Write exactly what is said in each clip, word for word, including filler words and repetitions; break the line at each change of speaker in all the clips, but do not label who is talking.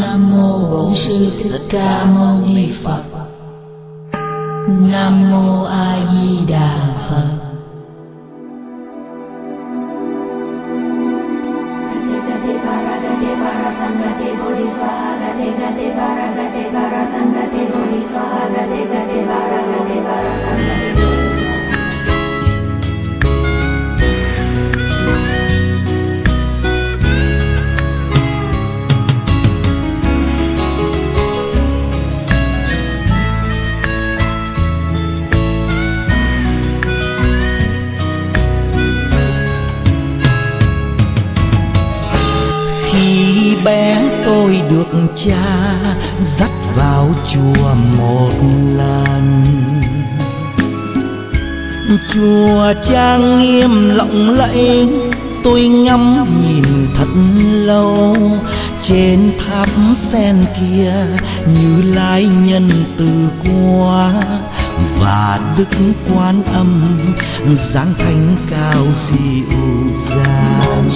Nam mô Bổn Sư Thích Ca Mâu Ni Phật. Nam mô A Di Đà Phật.
Khi bé tôi được cha dắt vào chùa một lần, chùa trang nghiêm lộng lẫy, tôi ngắm nhìn thật lâu. Trên tháp sen kia Như Lai nhân từ quá, và Đức Quan Âm dáng thanh cao dịu dàng.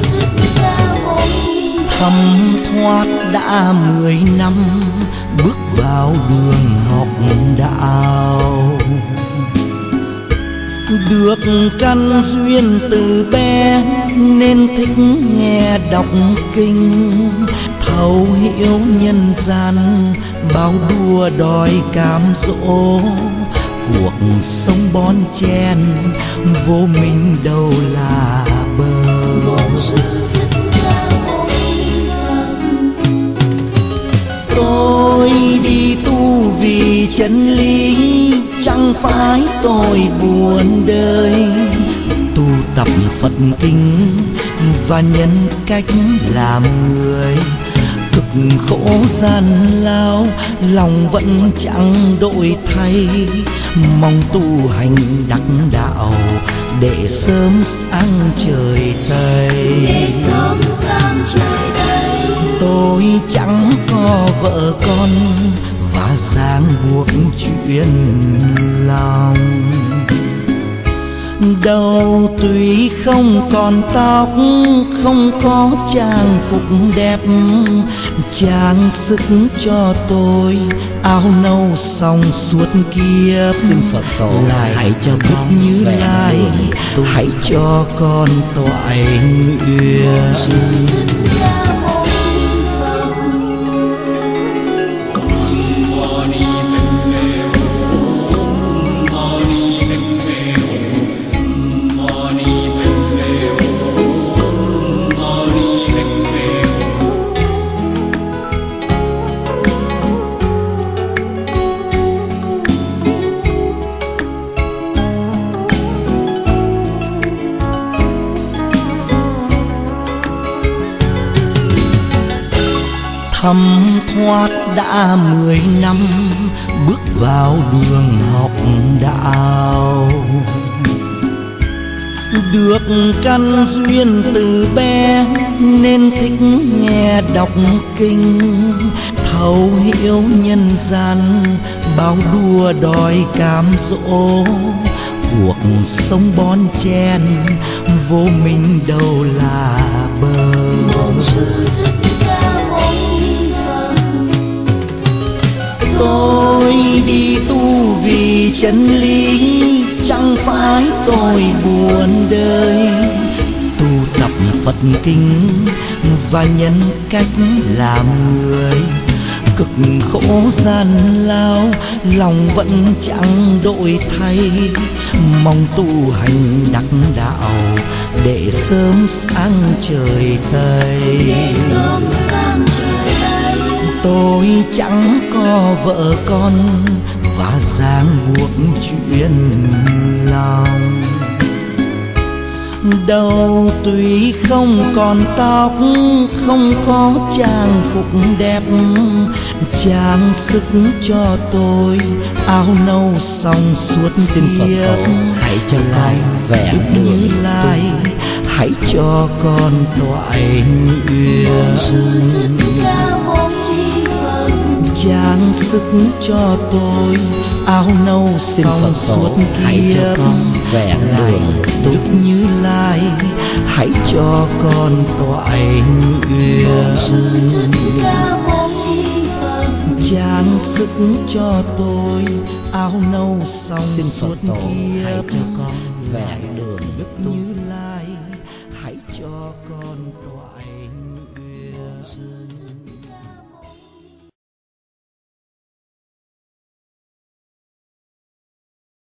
Thấm thoát đã mười năm bước vào đường học đạo, được căn duyên từ bé nên thích nghe đọc kinh, thấu hiểu nhân gian bao đua đòi cám dỗ. Cuộc sống bon chen vô minh đâu là bờ. Tôi đi tu vì chân lý, chẳng phải tôi buồn đời. Tu tập Phật kinh và nhân cách làm người, cực khổ gian lao lòng vẫn chẳng đổi thay. Mong tu hành đắc đạo để sớm sáng trời Tây.
Để sớm sáng trời Tây.
Tôi chẳng có vợ con và ràng buộc chuyện lòng. Đầu tuy không còn tóc, không có trang phục đẹp, trang sức cho tôi áo nâu xong suốt kia.
Xin Phật tổ
lại
hãy cho con
Như Lai, hãy cho con toại nguyện. Thấm thoát đã mười năm bước vào đường học đạo, được căn duyên từ bé nên thích nghe đọc kinh, thấu hiểu nhân gian bao đua đòi cám dỗ. Cuộc sống bon chen vô minh đâu là bờ. Tôi đi tu vì chân lý, chẳng phải tôi buồn đời. Tu tập Phật kinh và nhân cách làm người, cực khổ gian lao lòng vẫn chẳng đổi thay. Mong tu hành đắc đạo để sớm sáng trời Tây.
Để sớm sáng trời Tây.
Tôi chẳng có vợ con và ràng buộc chuyện lòng. Đầu tuy không còn tóc, không có trang phục đẹp, trang sức cho tôi áo nâu xong suốt.
Xin Phật tổ hãy cho con vẹn
Đức Như Lai, hãy cho con toại nguyện. Trang sức cho tôi áo nâu
xin
xong
Phật
suốt
tổ hãy cho
kiếp.
con vẹn đường tu.
Đức Như Lai, hãy cho con toại nguyện. sức cho tôi áo nâu xong
Xin
suốt
Phật tổ hãy
kiếp.
cho con vẹn đường
Đức
tu.
Như Lai hãy cho con toại nguyện.